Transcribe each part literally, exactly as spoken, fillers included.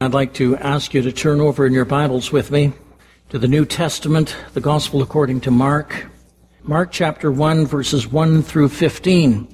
I'd like to ask you to turn over in your Bibles with me to the New Testament, the Gospel according to Mark. Mark chapter one, verses one through fifteen.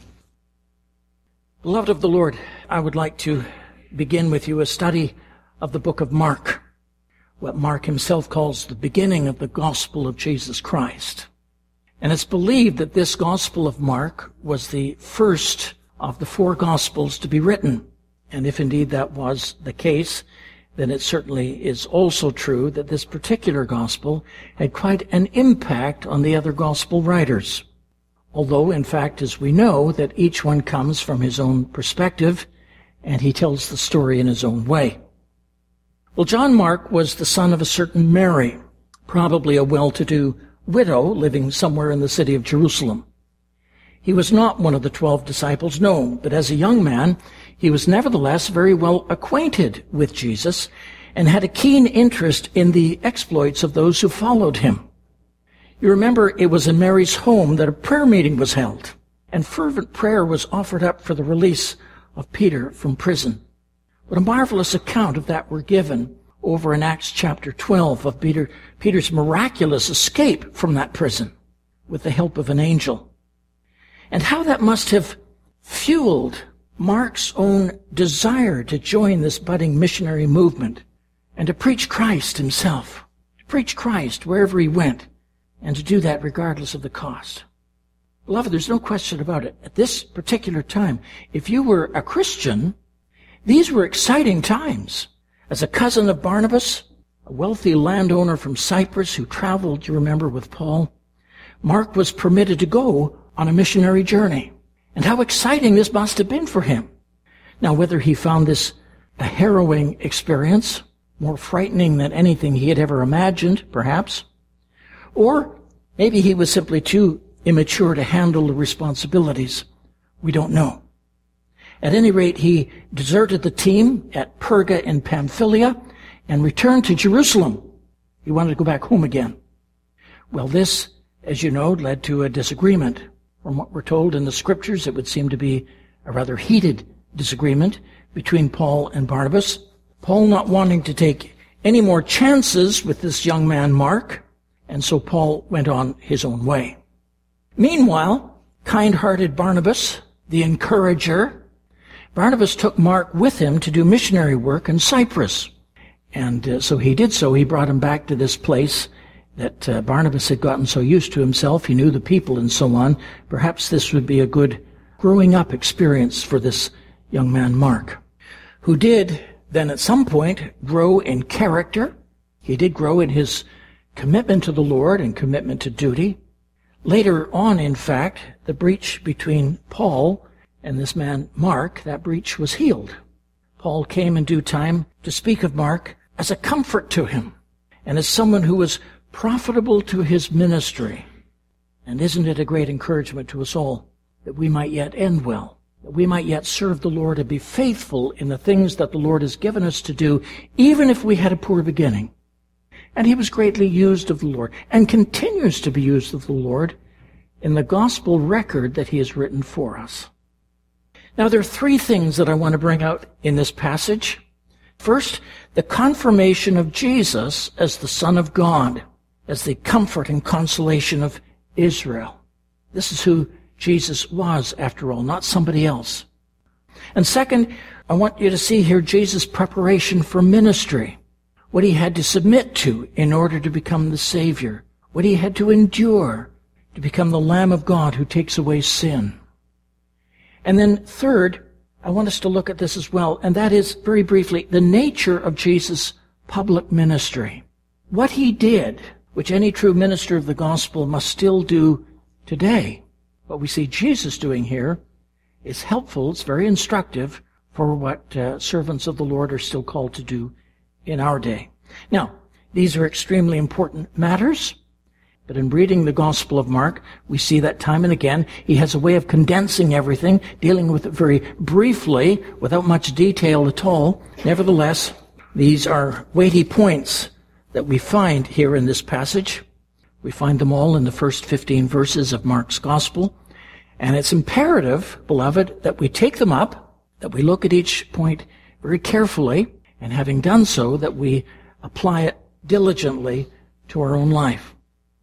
Beloved of the Lord, I would like to begin with you a study of the book of Mark, what Mark himself calls the beginning of the Gospel of Jesus Christ. And it's believed that this Gospel of Mark was the first of the four Gospels to be written. And if indeed that was the case, then it certainly is also true that this particular Gospel had quite an impact on the other Gospel writers. Although, in fact, as we know, that each one comes from his own perspective, and he tells the story in his own way. Well, John Mark was the son of a certain Mary, probably a well-to-do widow living somewhere in the city of Jerusalem. He was not one of the twelve disciples, no, but as a young man, he was nevertheless very well acquainted with Jesus and had a keen interest in the exploits of those who followed him. You remember it was in Mary's home that a prayer meeting was held, and fervent prayer was offered up for the release of Peter from prison. What a marvelous account of that were given over in Acts chapter twelve of Peter, Peter's miraculous escape from that prison with the help of an angel. And how that must have fueled Mark's own desire to join this budding missionary movement and to preach Christ himself, to preach Christ wherever he went, and to do that regardless of the cost. Beloved, there's no question about it. At this particular time, if you were a Christian, these were exciting times. As a cousin of Barnabas, a wealthy landowner from Cyprus who traveled, you remember, with Paul, Mark was permitted to go on a missionary journey. And how exciting this must have been for him. Now, whether he found this a harrowing experience, more frightening than anything he had ever imagined, perhaps, or maybe he was simply too immature to handle the responsibilities, we don't know. At any rate, he deserted the team at Perga in Pamphylia and returned to Jerusalem. He wanted to go back home again. Well, this, as you know, led to a disagreement. From what we're told in the scriptures, it would seem to be a rather heated disagreement between Paul and Barnabas. Paul not wanting to take any more chances with this young man, Mark, and so Paul went on his own way. Meanwhile, kind-hearted Barnabas, the encourager, Barnabas took Mark with him to do missionary work in Cyprus. And uh, so he did so. He brought him back to this place that uh, Barnabas had gotten so used to himself. He knew the people and so on. Perhaps this would be a good growing up experience for this young man, Mark, who did then at some point grow in character. He did grow in his commitment to the Lord and commitment to duty. Later on, in fact, the breach between Paul and this man, Mark, that breach was healed. Paul came in due time to speak of Mark as a comfort to him and as someone who was profitable to his ministry. And isn't it a great encouragement to us all that we might yet end well, that we might yet serve the Lord and be faithful in the things that the Lord has given us to do, even if we had a poor beginning. And he was greatly used of the Lord and continues to be used of the Lord in the gospel record that he has written for us. Now, there are three things that I want to bring out in this passage. First, the confirmation of Jesus as the Son of God, as the comfort and consolation of Israel. This is who Jesus was, after all, not somebody else. And second, I want you to see here Jesus' preparation for ministry, what he had to submit to in order to become the Savior, what he had to endure to become the Lamb of God who takes away sin. And then third, I want us to look at this as well, and that is, very briefly, the nature of Jesus' public ministry. What he did, which any true minister of the gospel must still do today. What we see Jesus doing here is helpful, it's very instructive for what uh, servants of the Lord are still called to do in our day. Now, these are extremely important matters, but in reading the Gospel of Mark, we see that time and again he has a way of condensing everything, dealing with it very briefly, without much detail at all. Nevertheless, these are weighty points that we find here in this passage. We find them all in the first fifteen verses of Mark's Gospel. And it's imperative, beloved, that we take them up, that we look at each point very carefully, and having done so, that we apply it diligently to our own life.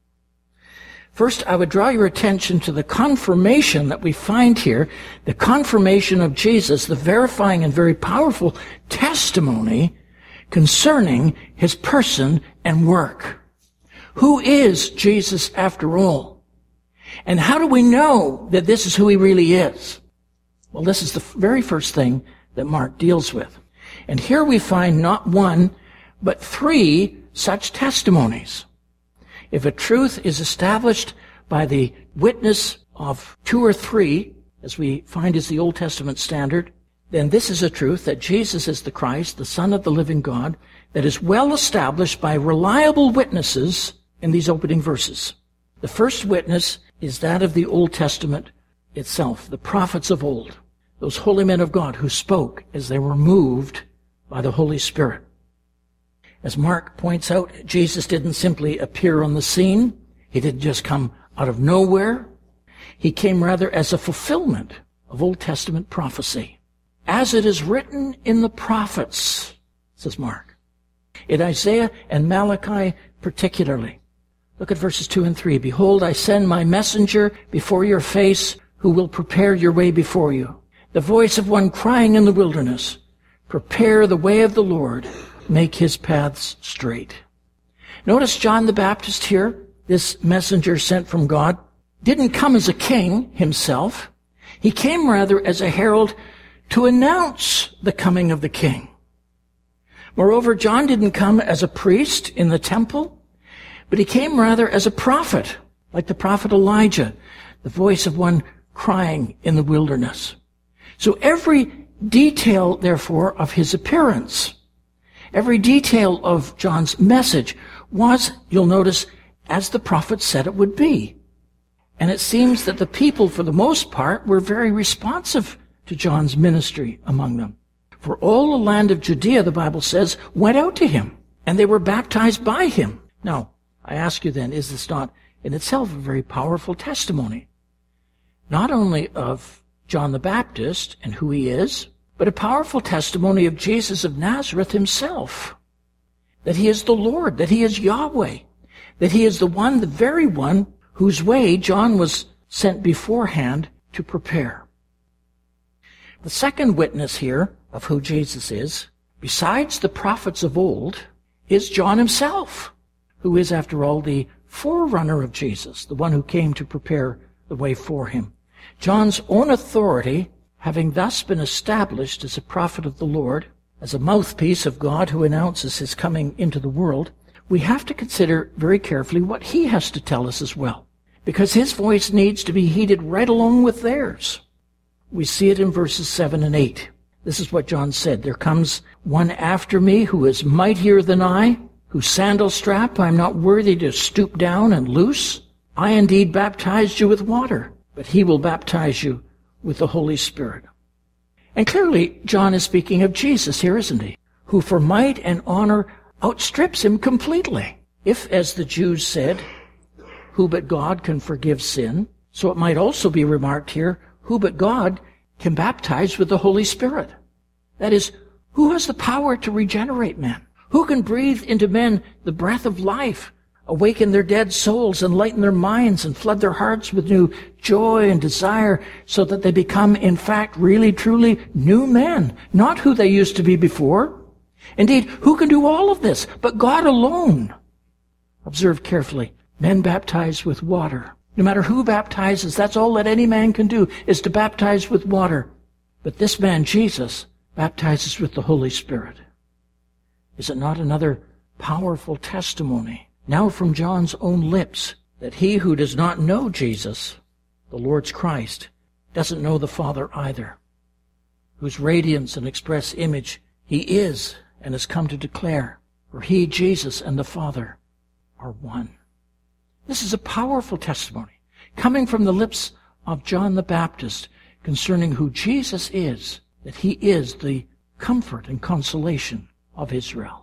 First, I would draw your attention to the confirmation that we find here, the confirmation of Jesus, the verifying and very powerful testimony concerning his person and work. Who is Jesus after all? And how do we know that this is who he really is? Well, this is the very first thing that Mark deals with. And here we find not one, but three such testimonies. If a truth is established by the witness of two or three, as we find is the Old Testament standard, then this is a truth that Jesus is the Christ, the Son of the living God, that is well established by reliable witnesses in these opening verses. The first witness is that of the Old Testament itself, the prophets of old, those holy men of God who spoke as they were moved by the Holy Spirit. As Mark points out, Jesus didn't simply appear on the scene. He didn't just come out of nowhere. He came rather as a fulfillment of Old Testament prophecy. As it is written in the prophets, says Mark. In Isaiah and Malachi particularly. Look at verses two and three. Behold, I send my messenger before your face, who will prepare your way before you. The voice of one crying in the wilderness, prepare the way of the Lord, make his paths straight. Notice John the Baptist here, this messenger sent from God, didn't come as a king himself. He came rather as a herald to announce the coming of the king. Moreover, John didn't come as a priest in the temple, but he came rather as a prophet, like the prophet Elijah, the voice of one crying in the wilderness. So every detail, therefore, of his appearance, every detail of John's message was, you'll notice, as the prophet said it would be. And it seems that the people, for the most part, were very responsive to John's ministry among them. For all the land of Judea, the Bible says, went out to him, and they were baptized by him. Now, I ask you then, is this not in itself a very powerful testimony? Not only of John the Baptist and who he is, but a powerful testimony of Jesus of Nazareth himself. That he is the Lord, that he is Yahweh, that he is the one, the very one, whose way John was sent beforehand to prepare. The second witness here of who Jesus is, besides the prophets of old, is John himself, who is, after all, the forerunner of Jesus, the one who came to prepare the way for him. John's own authority, having thus been established as a prophet of the Lord, as a mouthpiece of God who announces his coming into the world, we have to consider very carefully what he has to tell us as well, because his voice needs to be heeded right along with theirs. We see it in verses seven and eight. This is what John said. There comes one after me who is mightier than I, whose sandal strap I am not worthy to stoop down and loose. I indeed baptized you with water, but he will baptize you with the Holy Spirit. And clearly, John is speaking of Jesus here, isn't he? Who for might and honor outstrips him completely. If, as the Jews said, who but God can forgive sin, so it might also be remarked here, who but God can baptize with the Holy Spirit. That is, who has the power to regenerate men? Who can breathe into men the breath of life, awaken their dead souls, enlighten their minds, and flood their hearts with new joy and desire, so that they become, in fact, really, truly new men, not who they used to be before? Indeed, who can do all of this but God alone? Observe carefully. Men baptized with water. No matter who baptizes, that's all that any man can do, is to baptize with water. But this man, Jesus, baptizes with the Holy Spirit. Is it not another powerful testimony, now from John's own lips, that he who does not know Jesus, the Lord's Christ, doesn't know the Father either, whose radiance and express image he is and has come to declare, for he, Jesus, and the Father are one. This is a powerful testimony coming from the lips of John the Baptist concerning who Jesus is, that he is the comfort and consolation of Israel.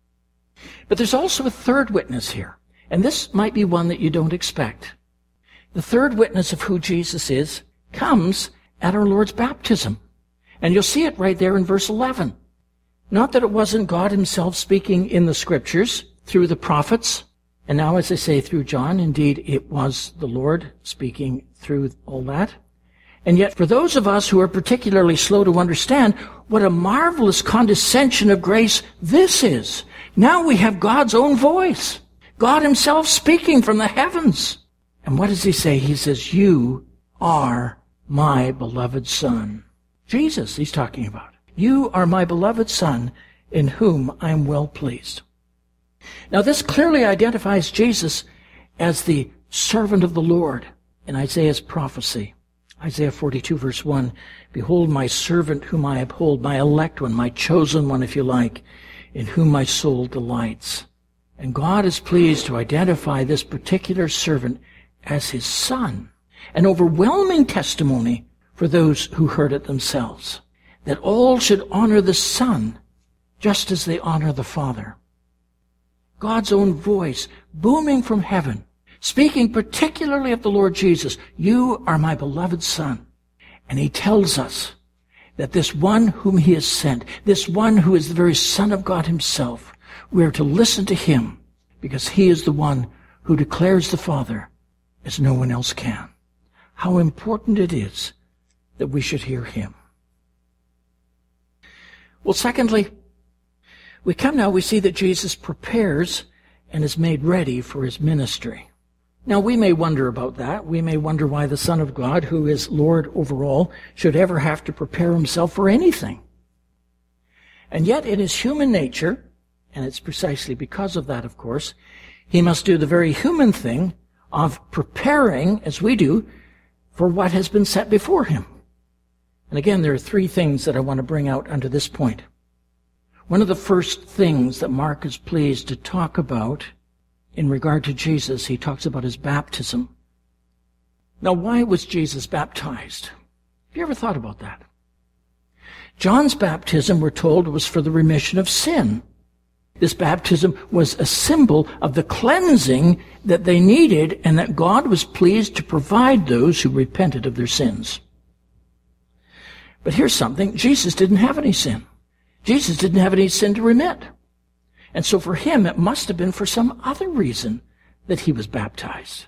But there's also a third witness here, and this might be one that you don't expect. The third witness of who Jesus is comes at our Lord's baptism, and you'll see it right there in verse eleven. Not that it wasn't God himself speaking in the Scriptures through the prophets, and now, as I say, through John. Indeed, it was the Lord speaking through all that. And yet, for those of us who are particularly slow to understand, what a marvelous condescension of grace this is. Now we have God's own voice. God himself speaking from the heavens. And what does he say? He says, "You are my beloved Son." Jesus, he's talking about. "You are my beloved Son, in whom I am well pleased." Now this clearly identifies Jesus as the servant of the Lord in Isaiah's prophecy. Isaiah forty-two, verse one, "Behold my servant whom I uphold, my elect one, my chosen one, if you like, in whom my soul delights." And God is pleased to identify this particular servant as his Son. An overwhelming testimony for those who heard it themselves, that all should honor the Son just as they honor the Father. God's own voice booming from heaven, speaking particularly of the Lord Jesus. "You are my beloved Son." And he tells us that this one whom he has sent, this one who is the very Son of God himself, we are to listen to him because he is the one who declares the Father as no one else can. How important it is that we should hear him. Well, secondly, we come now, we see that Jesus prepares and is made ready for his ministry. Now, we may wonder about that. We may wonder why the Son of God, who is Lord over all, should ever have to prepare himself for anything. And yet, in his human nature, and it's precisely because of that, of course, he must do the very human thing of preparing, as we do, for what has been set before him. And again, there are three things that I want to bring out under this point. One of the first things that Mark is pleased to talk about in regard to Jesus, he talks about his baptism. Now, why was Jesus baptized? Have you ever thought about that? John's baptism, we're told, was for the remission of sin. This baptism was a symbol of the cleansing that they needed and that God was pleased to provide those who repented of their sins. But here's something. Jesus didn't have any sin. Jesus didn't have any sin to remit. And so for him, it must have been for some other reason that he was baptized.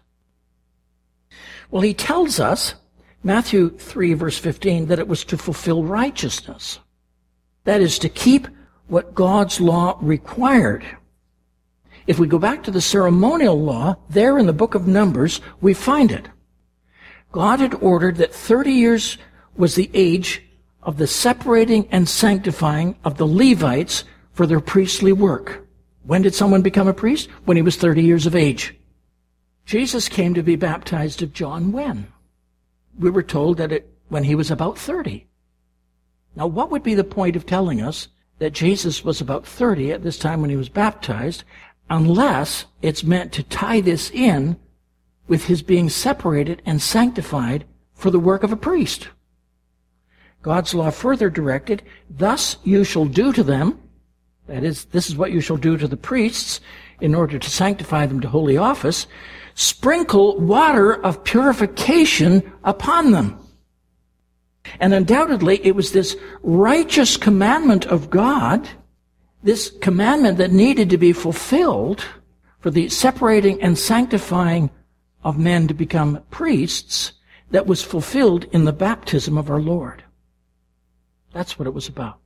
Well, he tells us, Matthew three, verse fifteen, that it was to fulfill righteousness. That is, to keep what God's law required. If we go back to the ceremonial law, there in the book of Numbers, we find it. God had ordered that thirty years was the age of the separating and sanctifying of the Levites for their priestly work. When did someone become a priest? When he was thirty years of age. Jesus came to be baptized of John when? We were told that it when he was about thirty. Now, what would be the point of telling us that Jesus was about thirty at this time when he was baptized, unless it's meant to tie this in with his being separated and sanctified for the work of a priest? God's law further directed, "Thus you shall do to them," that is, this is what you shall do to the priests in order to sanctify them to holy office, "sprinkle water of purification upon them." And undoubtedly, it was this righteous commandment of God, this commandment that needed to be fulfilled for the separating and sanctifying of men to become priests, that was fulfilled in the baptism of our Lord. That's what it was about.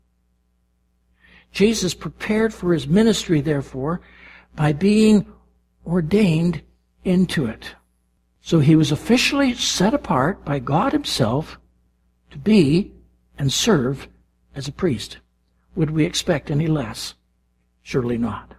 Jesus prepared for his ministry, therefore, by being ordained into it. So he was officially set apart by God himself to be and serve as a priest. Would we expect any less? Surely not.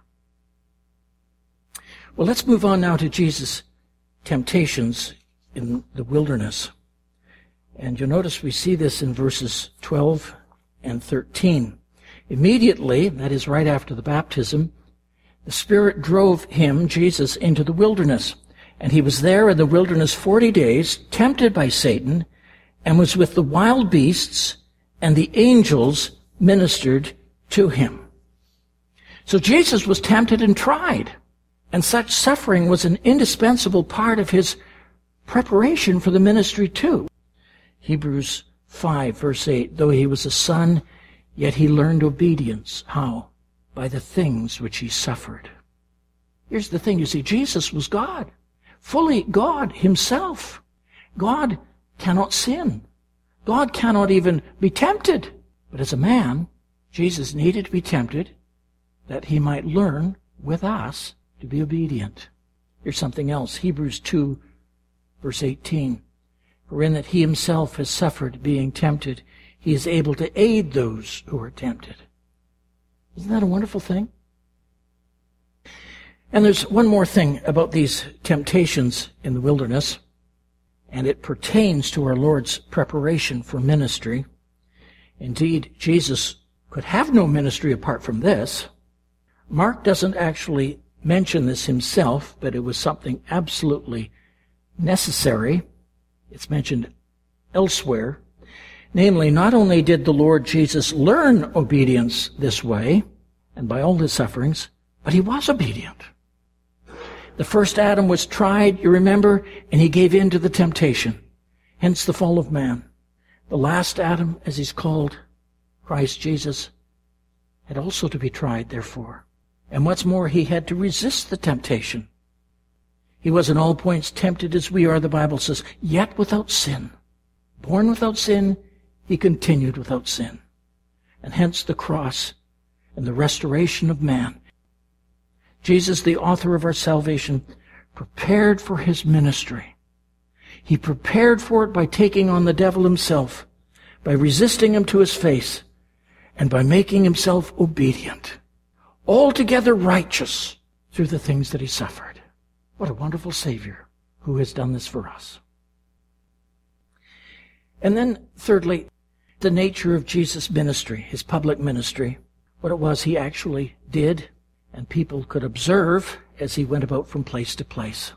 Well, let's move on now to Jesus' temptations in the wilderness. And you'll notice we see this in verses twelve and thirteen. Immediately, that is right after the baptism, the Spirit drove him, Jesus, into the wilderness. And he was there in the wilderness forty days, tempted by Satan, and was with the wild beasts, and the angels ministered to him. So Jesus was tempted and tried, and such suffering was an indispensable part of his preparation for the ministry too. Hebrews five, verse eight, "Though he was a son, Yet he learned obedience. How? By the things which he suffered. Here's the thing, you see, Jesus was God, fully God himself. God cannot sin. God cannot even be tempted. But as a man, Jesus needed to be tempted that he might learn with us to be obedient. Here's something else. Hebrews two, verse eighteen. For in that he himself has suffered being tempted, he is able to aid those who are tempted. Isn't that a wonderful thing? And there's one more thing about these temptations in the wilderness, and it pertains to our Lord's preparation for ministry. Indeed, Jesus could have no ministry apart from this. Mark doesn't actually mention this himself, but it was something absolutely necessary. It's mentioned elsewhere. Namely, not only did the Lord Jesus learn obedience this way, and by all his sufferings, but he was obedient. The first Adam was tried, you remember, and he gave in to the temptation. Hence the fall of man. The last Adam, as he's called, Christ Jesus, had also to be tried, therefore. And what's more, he had to resist the temptation. He was in all points tempted as we are, the Bible says, yet without sin. Born without sin, he continued without sin. And hence the cross and the restoration of man. Jesus, the author of our salvation, prepared for his ministry. He prepared for it by taking on the devil himself, by resisting him to his face, and by making himself obedient, altogether righteous through the things that he suffered. What a wonderful Savior who has done this for us. And then, thirdly, the nature of Jesus' ministry, his public ministry, what it was he actually did, and people could observe as he went about from place to place.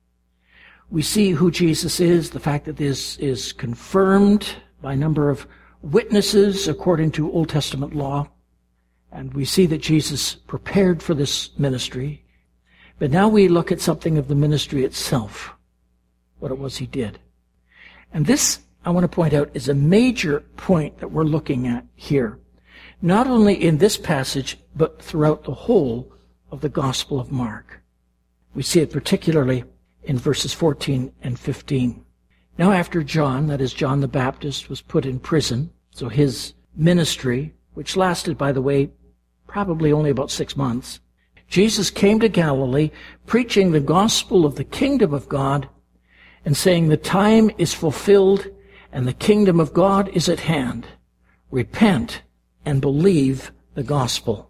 We see who Jesus is, the fact that this is confirmed by a number of witnesses according to Old Testament law, and we see that Jesus prepared for this ministry. But now we look at something of the ministry itself, what it was he did. And this, I want to point out, is a major point that we're looking at here. Not only in this passage, but throughout the whole of the Gospel of Mark. We see it particularly in verses fourteen and fifteen. Now after John, that is John the Baptist, was put in prison, so his ministry, which lasted, by the way, probably only about six months, Jesus came to Galilee, preaching the gospel of the kingdom of God, and saying, the time is fulfilled, and the kingdom of God is at hand. Repent and believe the gospel.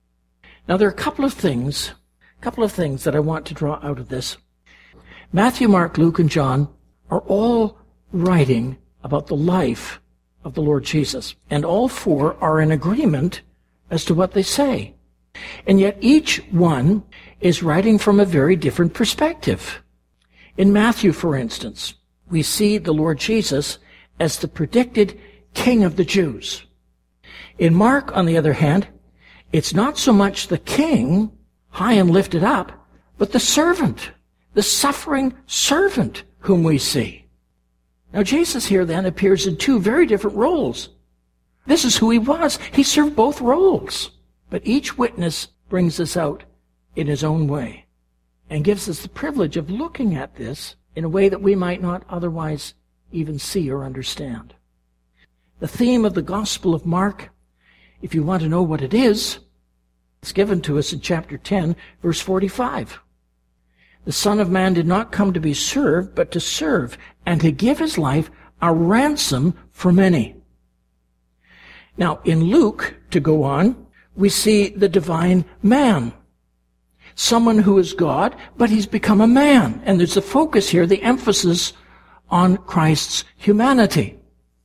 Now there are a couple of things, a couple of things that I want to draw out of this. Matthew, Mark, Luke, and John are all writing about the life of the Lord Jesus, and all four are in agreement as to what they say. And yet each one is writing from a very different perspective. In Matthew, for instance, we see the Lord Jesus as the predicted King of the Jews. In Mark, on the other hand, it's not so much the king, high and lifted up, but the servant, the suffering servant whom we see. Now Jesus here then appears in two very different roles. This is who he was. He served both roles. But each witness brings this out in his own way and gives us the privilege of looking at this in a way that we might not otherwise even see or understand. The theme of the Gospel of Mark, if you want to know what it is, it's given to us in chapter ten, verse forty-five. The Son of Man did not come to be served, but to serve, and to give his life a ransom for many. Now, in Luke, to go on, we see the divine man. Someone who is God, but he's become a man. And there's the focus here, the emphasis on Christ's humanity.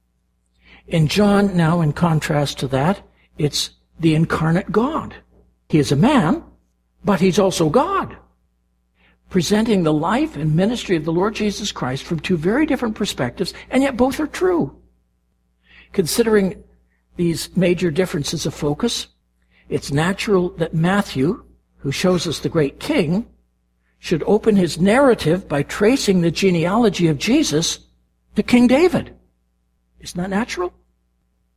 In John, now in contrast to that, it's the incarnate God. He is a man, but he's also God, presenting the life and ministry of the Lord Jesus Christ from two very different perspectives, and yet both are true. Considering these major differences of focus, it's natural that Matthew, who shows us the great king, should open his narrative by tracing the genealogy of Jesus to King David. Isn't that natural?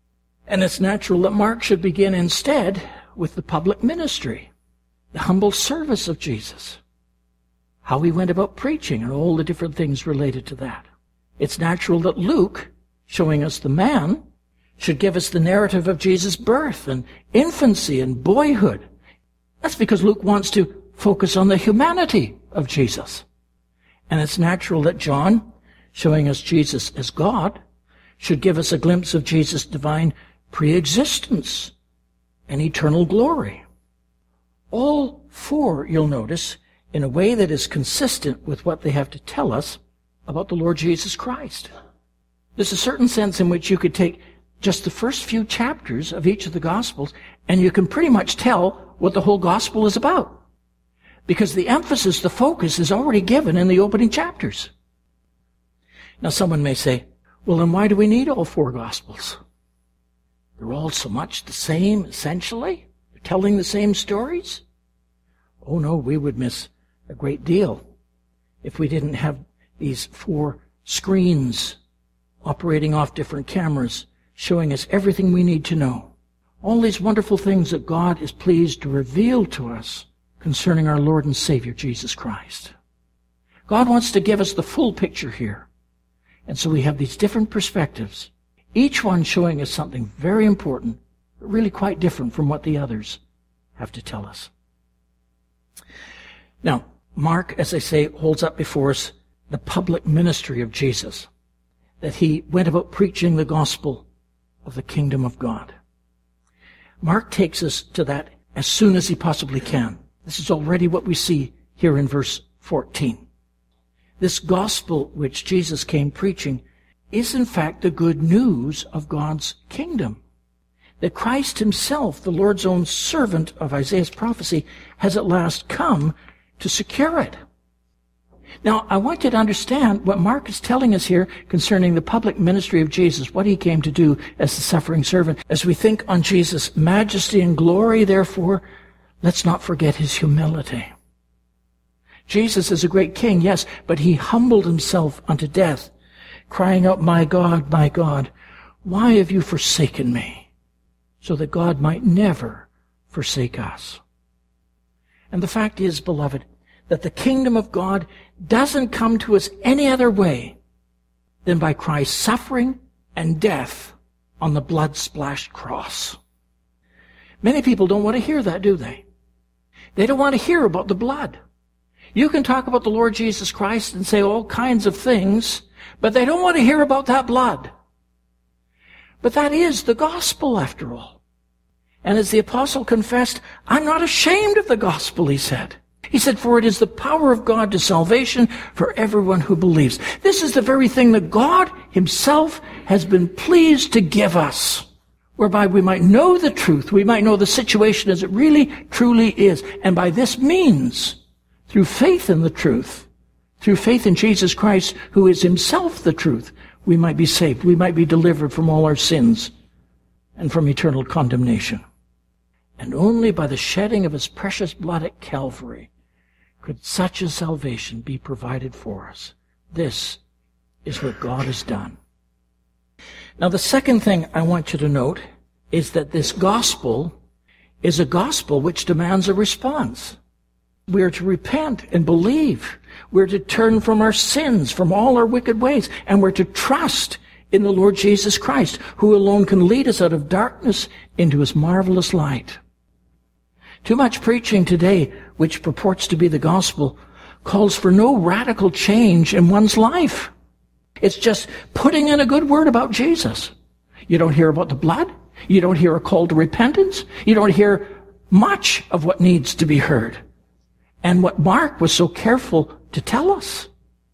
And it's natural that Mark should begin instead with the public ministry, the humble service of Jesus, how he went about preaching and all the different things related to that. It's natural that Luke, showing us the man, should give us the narrative of Jesus' birth and infancy and boyhood. That's because Luke wants to focus on the humanity of Jesus. And it's natural that John, showing us Jesus as God, should give us a glimpse of Jesus' divine pre-existence and eternal glory. All four, you'll notice, in a way that is consistent with what they have to tell us about the Lord Jesus Christ. There's a certain sense in which you could take just the first few chapters of each of the Gospels, and you can pretty much tell what the whole Gospel is about. Because the emphasis, the focus, is already given in the opening chapters. Now someone may say, well, then why do we need all four Gospels? They're all so much the same, essentially. They're telling the same stories. Oh no, we would miss a great deal if we didn't have these four screens operating off different cameras, showing us everything we need to know. All these wonderful things that God is pleased to reveal to us concerning our Lord and Savior, Jesus Christ. God wants to give us the full picture here. And so we have these different perspectives, each one showing us something very important, but really quite different from what the others have to tell us. Now, Mark, as I say, holds up before us the public ministry of Jesus, that he went about preaching the gospel of the kingdom of God. Mark takes us to that as soon as he possibly can. This is already what we see here in verse fourteen. This gospel which Jesus came preaching is in fact the good news of God's kingdom. That Christ himself, the Lord's own servant of Isaiah's prophecy, has at last come to secure it. Now, I want you to understand what Mark is telling us here concerning the public ministry of Jesus, what he came to do as the suffering servant. As we think on Jesus' majesty and glory, therefore, let's not forget his humility. Jesus is a great king, yes, but he humbled himself unto death, crying out, "My God, my God, why have you forsaken me?" So that God might never forsake us. And the fact is, beloved, that the kingdom of God doesn't come to us any other way than by Christ's suffering and death on the blood-splashed cross. Many people don't want to hear that, do they? They don't want to hear about the blood. You can talk about the Lord Jesus Christ and say all kinds of things, but they don't want to hear about that blood. But that is the gospel, after all. And as the apostle confessed, "I'm not ashamed of the gospel," he said. He said, "For it is the power of God to salvation for everyone who believes." This is the very thing that God himself has been pleased to give us, whereby we might know the truth, we might know the situation as it really, truly is. And by this means, through faith in the truth, through faith in Jesus Christ, who is himself the truth, we might be saved, we might be delivered from all our sins and from eternal condemnation. And only by the shedding of his precious blood at Calvary could such a salvation be provided for us. This is what God has done. Now, the second thing I want you to note is that this gospel is a gospel which demands a response. We are to repent and believe. We're to turn from our sins, from all our wicked ways, and we're to trust in the Lord Jesus Christ, who alone can lead us out of darkness into his marvelous light. Too much preaching today, which purports to be the gospel, calls for no radical change in one's life. It's just putting in a good word about Jesus. You don't hear about the blood. You don't hear a call to repentance. You don't hear much of what needs to be heard. And what Mark was so careful to tell us.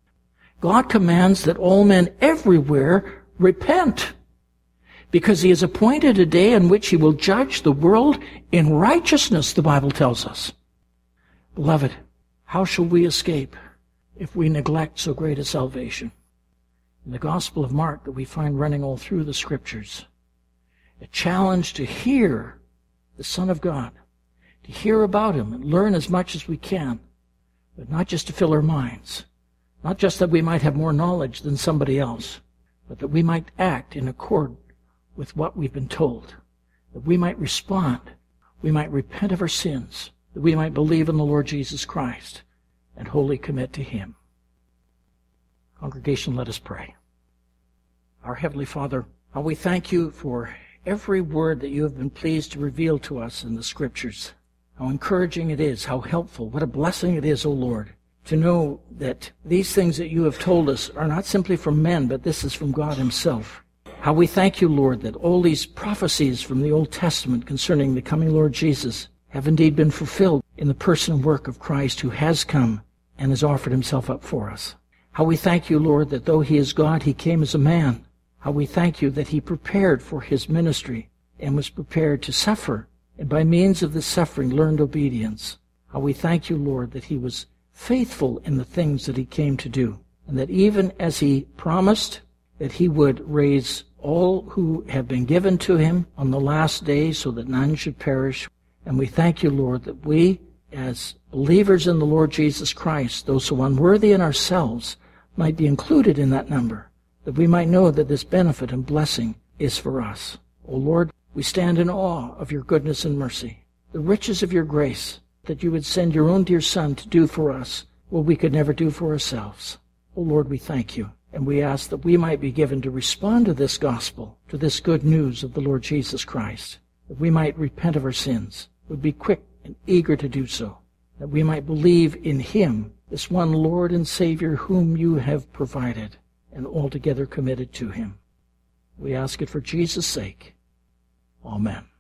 God commands that all men everywhere repent, because he has appointed a day in which he will judge the world in righteousness, the Bible tells us. Beloved, how shall we escape if we neglect so great a salvation? In the Gospel of Mark that we find running all through the Scriptures, a challenge to hear the Son of God, to hear about him and learn as much as we can, but not just to fill our minds, not just that we might have more knowledge than somebody else, but that we might act in accord with what we've been told, that we might respond, we might repent of our sins, that we might believe in the Lord Jesus Christ and wholly commit to him. Congregation, let us pray. Our Heavenly Father, how we thank you for every word that you have been pleased to reveal to us in the Scriptures. How encouraging it is, how helpful, what a blessing it is, O Lord, to know that these things that you have told us are not simply from men, but this is from God himself. How we thank you, Lord, that all these prophecies from the Old Testament concerning the coming Lord Jesus have indeed been fulfilled in the person and work of Christ, who has come and has offered himself up for us. How we thank you, Lord, that though he is God, he came as a man. How we thank you that he prepared for his ministry and was prepared to suffer, and by means of this suffering learned obedience. How we thank you, Lord, that he was faithful in the things that he came to do, and that even as he promised that he would raise all who have been given to him on the last day so that none should perish. And we thank you, Lord, that we, as believers in the Lord Jesus Christ, those who are unworthy in ourselves, might be included in that number, that we might know that this benefit and blessing is for us. O Lord, we stand in awe of your goodness and mercy, the riches of your grace, that you would send your own dear Son to do for us what we could never do for ourselves. O Lord, we thank you, and we ask that we might be given to respond to this gospel, to this good news of the Lord Jesus Christ, that we might repent of our sins, would be quick and eager to do so, that we might believe in him, this one Lord and Savior whom you have provided, and altogether committed to him. We ask it for Jesus' sake. Amen.